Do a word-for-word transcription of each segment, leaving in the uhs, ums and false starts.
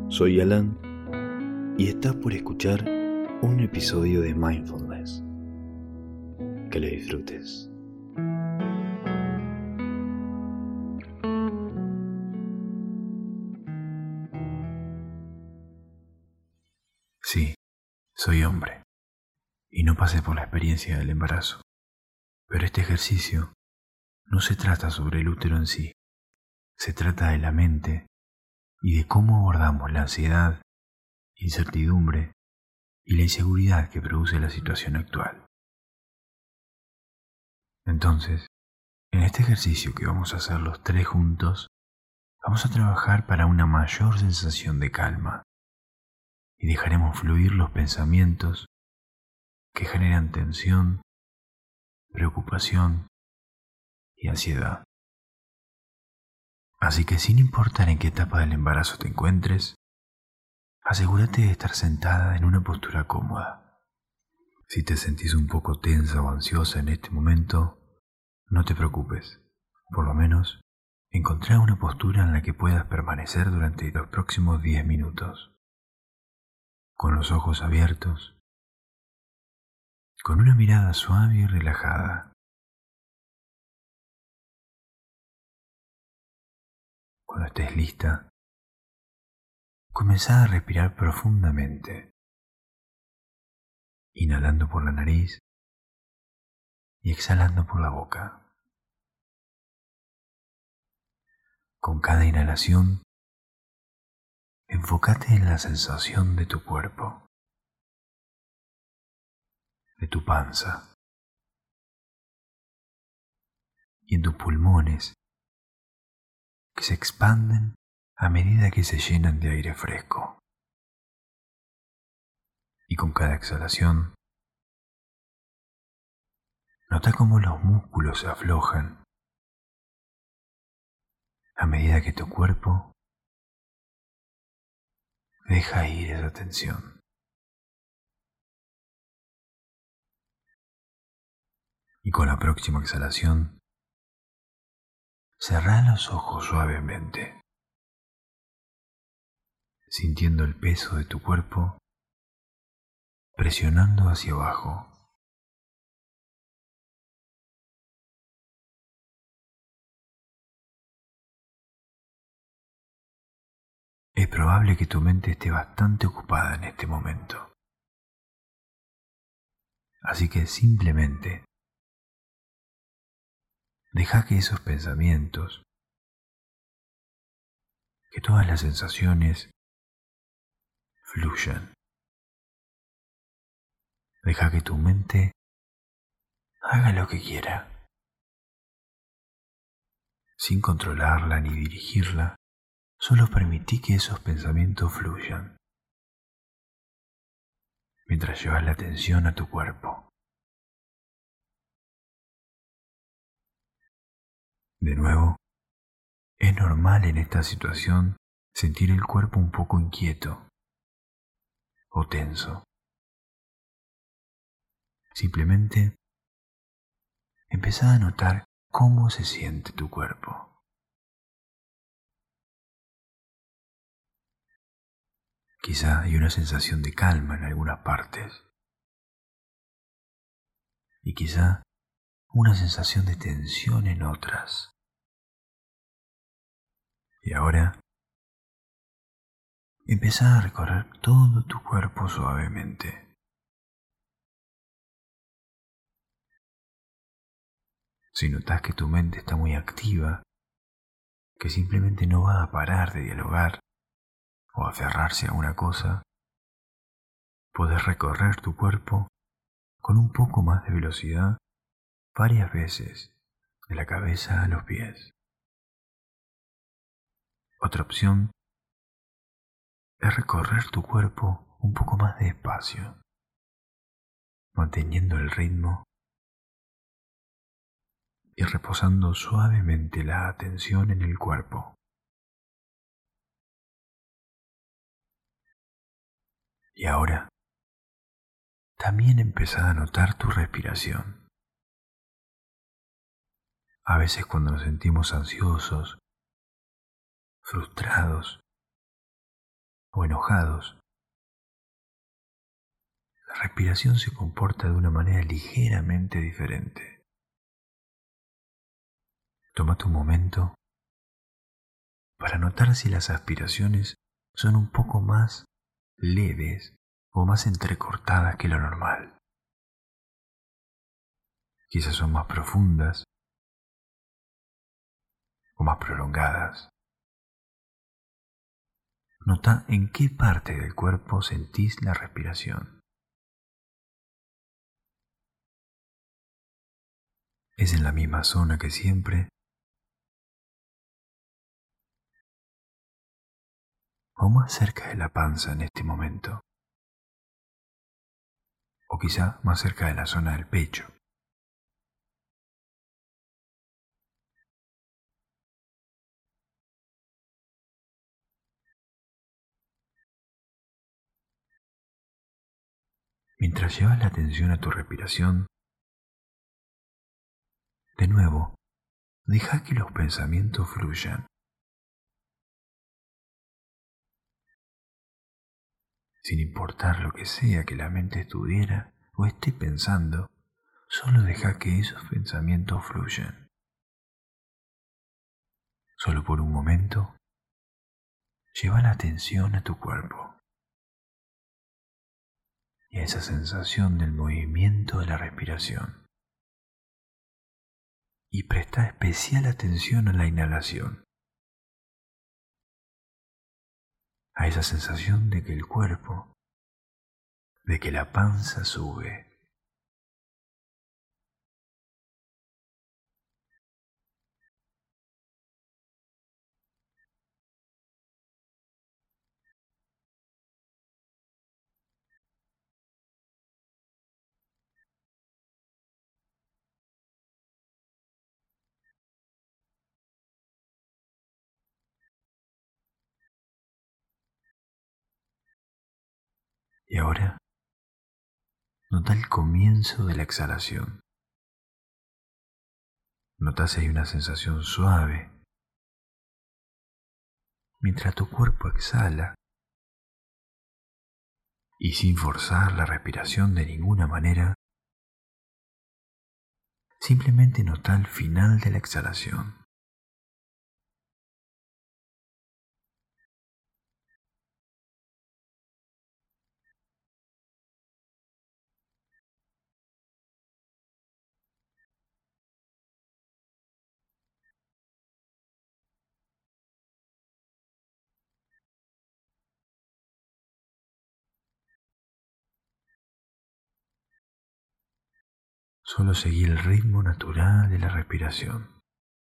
Soy Alan y estás por escuchar un episodio de Mindfulness. Que lo disfrutes. Sí, soy hombre y no pasé por la experiencia del embarazo, pero este ejercicio no se trata sobre el útero en sí, se trata de la mente y de cómo abordamos la ansiedad, incertidumbre y la inseguridad que produce la situación actual. Entonces, en este ejercicio que vamos a hacer los tres juntos, vamos a trabajar para una mayor sensación de calma y dejaremos fluir los pensamientos que generan tensión, preocupación y ansiedad. Así que sin importar en qué etapa del embarazo te encuentres, asegúrate de estar sentada en una postura cómoda. Si te sentís un poco tensa o ansiosa en este momento, no te preocupes. Por lo menos, encontrá una postura en la que puedas permanecer durante los próximos diez minutos. Con los ojos abiertos, con una mirada suave y relajada. Cuando estés lista, comenzá a respirar profundamente, inhalando por la nariz y exhalando por la boca. Con cada inhalación, enfócate en la sensación de tu cuerpo, de tu panza y en tus pulmones que se expanden a medida que se llenan de aire fresco. Y con cada exhalación, nota cómo los músculos se aflojan a medida que tu cuerpo deja ir esa tensión. Y con la próxima exhalación, cerrá los ojos suavemente, sintiendo el peso de tu cuerpo presionando hacia abajo. Es probable que tu mente esté bastante ocupada en este momento. Así que simplemente deja que esos pensamientos, que todas las sensaciones fluyan. Deja que tu mente haga lo que quiera, sin controlarla ni dirigirla. Solo permití que esos pensamientos fluyan, mientras llevas la atención a tu cuerpo. De nuevo, es normal en esta situación sentir el cuerpo un poco inquieto o tenso. Simplemente empezá a notar cómo se siente tu cuerpo. Quizá hay una sensación de calma en algunas partes y quizá una sensación de tensión en otras. Y ahora, empezá a recorrer todo tu cuerpo suavemente. Si notas que tu mente está muy activa, que simplemente no va a parar de dialogar o aferrarse a una cosa, podés recorrer tu cuerpo con un poco más de velocidad varias veces, de la cabeza a los pies. Otra opción es recorrer tu cuerpo un poco más despacio, manteniendo el ritmo y reposando suavemente la atención en el cuerpo. Y ahora, también empezá a notar tu respiración. A veces cuando nos sentimos ansiosos, frustrados o enojados, la respiración se comporta de una manera ligeramente diferente. Tómate un momento para notar si las aspiraciones son un poco más leves o más entrecortadas que lo normal. Quizás son más profundas o más prolongadas. Nota en qué parte del cuerpo sentís la respiración. ¿Es en la misma zona que siempre? ¿O más cerca de la panza en este momento? ¿O quizá más cerca de la zona del pecho? Mientras llevas la atención a tu respiración, de nuevo, deja que los pensamientos fluyan. Sin importar lo que sea que la mente estuviera o esté pensando, solo deja que esos pensamientos fluyan. Solo por un momento, lleva la atención a tu cuerpo y a esa sensación del movimiento de la respiración. Y presta especial atención a la inhalación, a esa sensación de que el cuerpo, de que la panza sube. Y ahora, nota el comienzo de la exhalación. Nota si hay una sensación suave, mientras tu cuerpo exhala, y sin forzar la respiración de ninguna manera, simplemente nota el final de la exhalación. Solo seguí el ritmo natural de la respiración,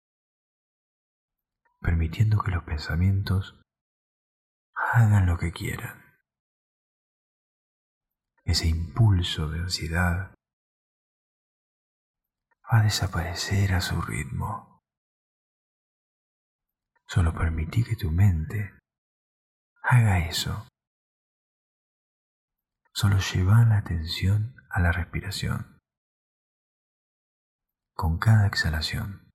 permitiendo que los pensamientos hagan lo que quieran. Ese impulso de ansiedad va a desaparecer a su ritmo. Solo permití que tu mente haga eso. Solo lleva la atención a la respiración con cada exhalación.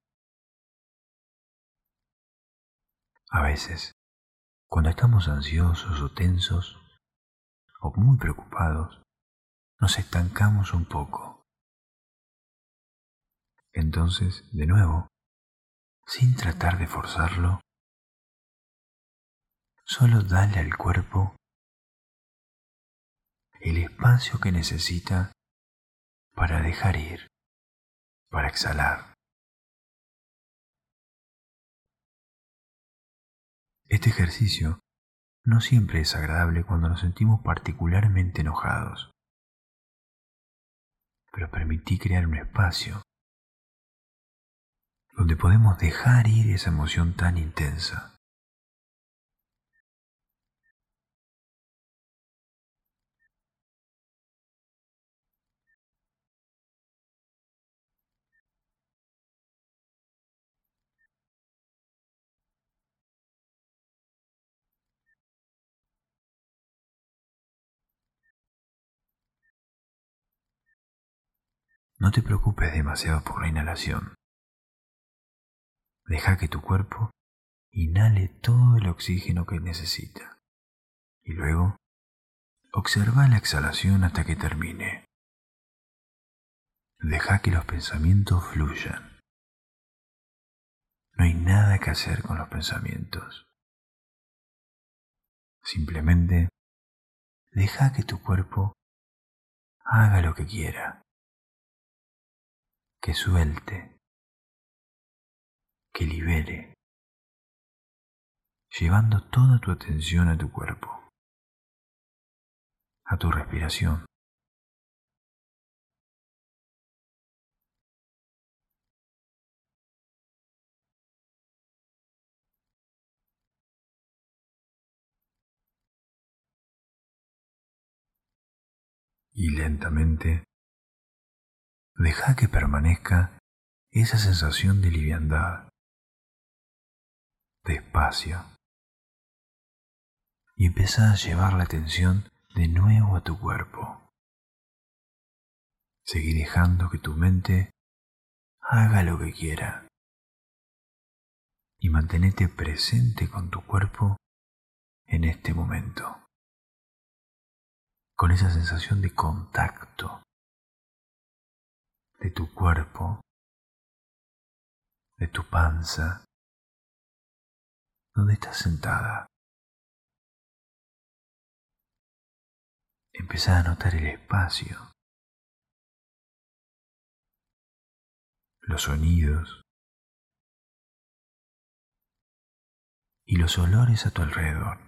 A veces, cuando estamos ansiosos o tensos o muy preocupados, nos estancamos un poco. Entonces, de nuevo, sin tratar de forzarlo, solo dale al cuerpo el espacio que necesita para dejar ir, para exhalar. Este ejercicio no siempre es agradable cuando nos sentimos particularmente enojados, pero permití crear un espacio donde podemos dejar ir esa emoción tan intensa. No te preocupes demasiado por la inhalación. Deja que tu cuerpo inhale todo el oxígeno que necesita. Y luego, observa la exhalación hasta que termine. Deja que los pensamientos fluyan. No hay nada que hacer con los pensamientos. Simplemente deja que tu cuerpo haga lo que quiera, que suelte, que libere, llevando toda tu atención a tu cuerpo, a tu respiración. Y lentamente deja que permanezca esa sensación de liviandad, de espacio, y empieza a llevar la atención de nuevo a tu cuerpo. Seguí dejando que tu mente haga lo que quiera y mantenete presente con tu cuerpo en este momento, con esa sensación de contacto de tu cuerpo, de tu panza, donde estás sentada. Empezá a notar el espacio, los sonidos y los olores a tu alrededor.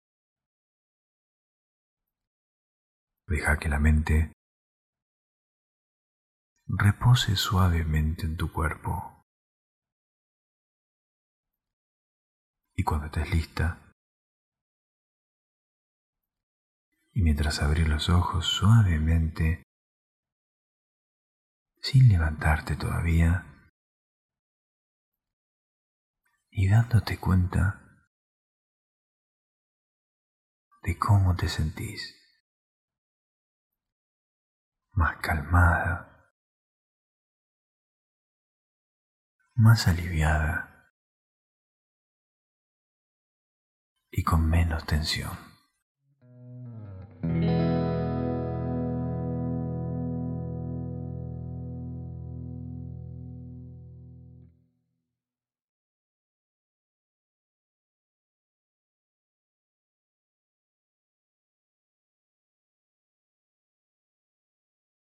Deja que la mente repose suavemente en tu cuerpo. Y cuando estés lista, y mientras abrís los ojos suavemente, sin levantarte todavía, y dándote cuenta de cómo te sentís, más calmada, más aliviada y con menos tensión.